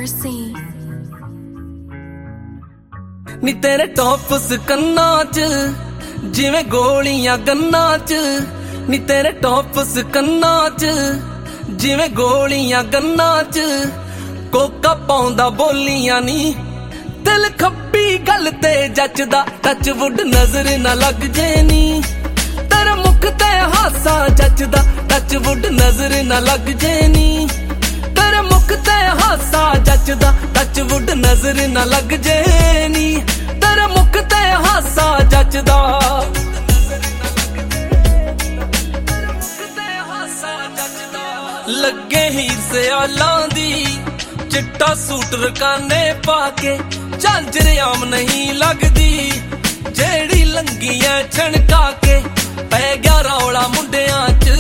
mercy. नी तेरे tops कन्ना च जिवें गोलियां गन्ना च, नी तेरे टॉप्स कन्ना च जिवें गोलियां गन्ना च, कोका पाउंदा बोलियां नी दिल खब्बी गल ते जचदा, टच वुड नजर ना लग जे नी तेरे मुख ते हासा जचदा, टच वुड नजर ना लग जे नी तेरे मुख ते हासा जचदा, टच वुड नजर ना लग जे नी तेरे मुख ते हासा जचदा। लगे हीर सियालां दी चिट्टा सूट रकाने पाके, झांझर आम नहीं लगदी जेड़ी लंगी है छणका के, पै गया रौला मुंडियां च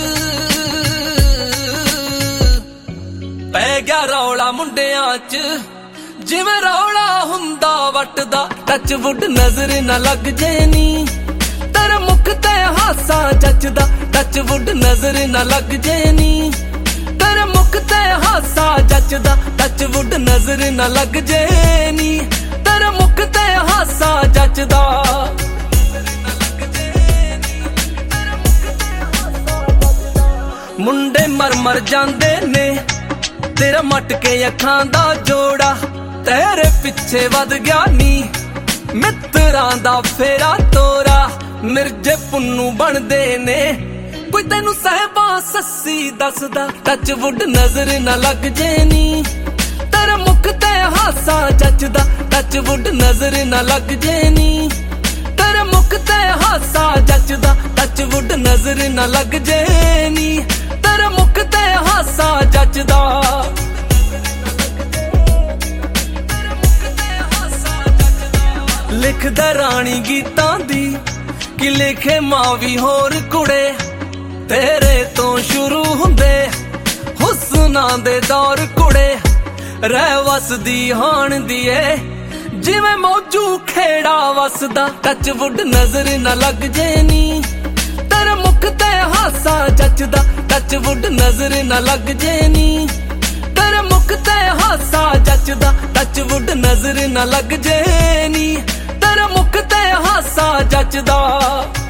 पै गया रौला मुंडियां च, जिवें रौला हुंदा वटदा, टच वुड नजर ना लग जे नी तेरे मुख ते हासा जचदा, टच वुड नजर ना लग जे नी तेरे मुख ते हासा जचदा, टच वुड नजर ना लग जे नी तेरे मुख ते हासा जचदा। मुंडे मर मर जांदे ने तेरा मटके अखां दा जोड़ा, तेरे पिछे वध गया नी मित्रां दा फेरा तोरा, मिर्जे पुन्नू बनदे ने कोई तेनू सहबा सस्सी दसदा, टच वुड नजर ना लग जे नी तेरे मुख ते हासा जचदा, टच वुड नजर ना लग जे नी तेरे मुख ते हासा जचदा, टच वुड नजर ना लग जे नी तेरे मुख ते हासा जचदा। लिखदा रानी गीतां दी कि लिखे मावी होर कुड़े, तेरे तो शुरू हुंदे हुस्नां दे दौर कुड़े, रह वसदी हाण दिए जिवें मौजू खेड़ा वसदा, टच वुड नजर ना लग जे नी तेरे मुख ते हासा जचदा, टच वुड नजर ना लग जे नी तेरे मुख ते हासा जचदा, टच वुड नजर ना लग जे नी तेरे मुख ते हासा जचदा।